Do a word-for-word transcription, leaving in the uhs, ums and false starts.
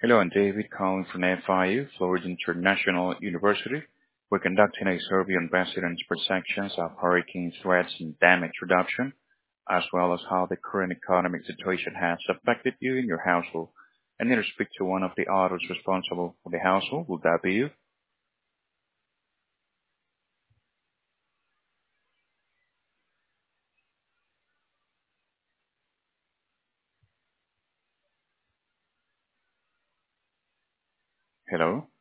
Hello, I'm David calling from F I U, Florida International University. We're conducting a survey on residents' perceptions of hurricane threats and damage reduction, as well as how the current economic situation has affected you and your household. I need to speak to one of the adults responsible for the household. Will that be you? Hello?